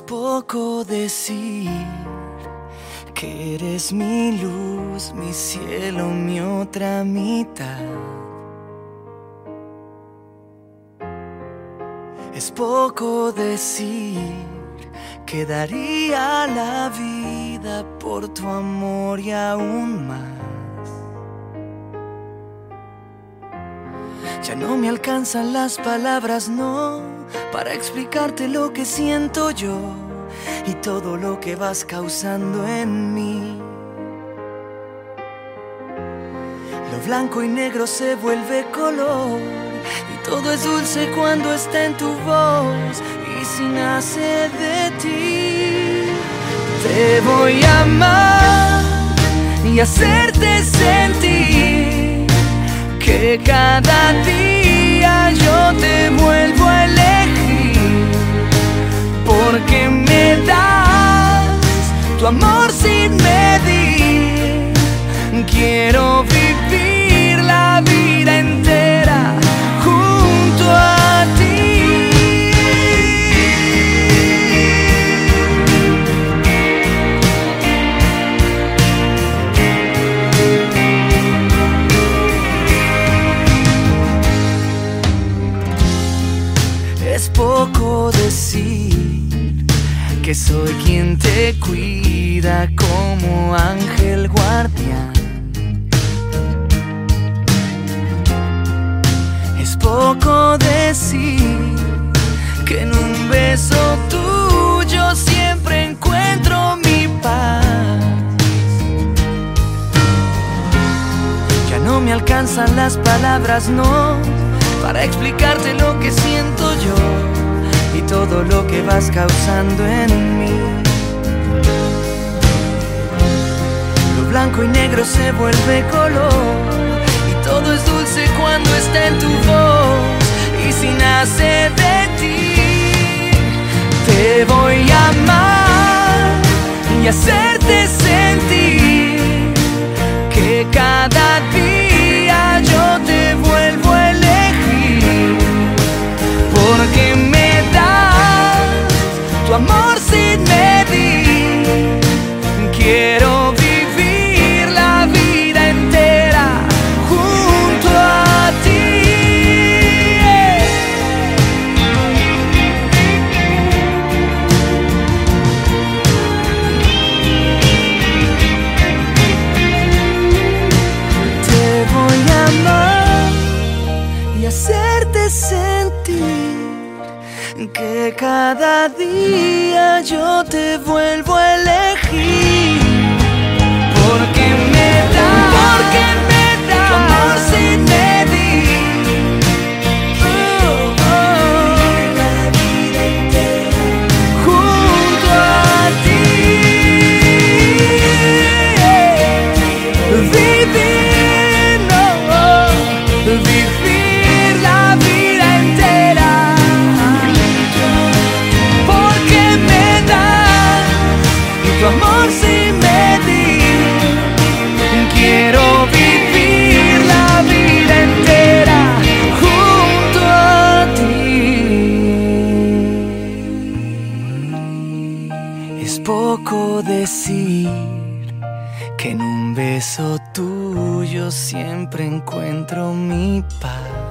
poco decir que eres mi luz, mi cielo, mi otra mitad. Es poco decir que daría la vida por tu amor y aún más. Ya no me alcanzan las palabras, no, para explicarte lo que siento yo y todo lo que vas causando en mí. Lo blanco y negro se vuelve color y todo es dulce cuando está en tu voz y si nace de ti. Te voy a amar y hacerte sentir que cada día yo te vuelvo a elegir, porque me das tu amor sin medir. Quiero vivir la vida entera junto a ti. Es poco decir que soy quien te cuida como ángel guardián. Es poco decir que en un beso tuyo siempre encuentro mi paz. Ya no me alcanzan las palabras, no, para explicarte lo que siento yo y todo lo que vas causando en mí. Lo blanco y negro se vuelve color y todo es dulce cuando está en tu voz y si nace de ti. Te voy a amar y hacerte sentir que cada día yo te vuelvo a elegir, porque me das tu amor sin medir. Quiero vivir la vida entera junto a ti. Te voy a amar y hacerte sentir que cada día yo te vuelvo a elegir, porque me das tu amor sin medir. La vida entera junto a ti. Vivir la vida entera, porque me das tu amor sin medir. Quiero vivir la vida entera junto a ti. Es poco decir que en un beso tuyo siempre encuentro mi paz.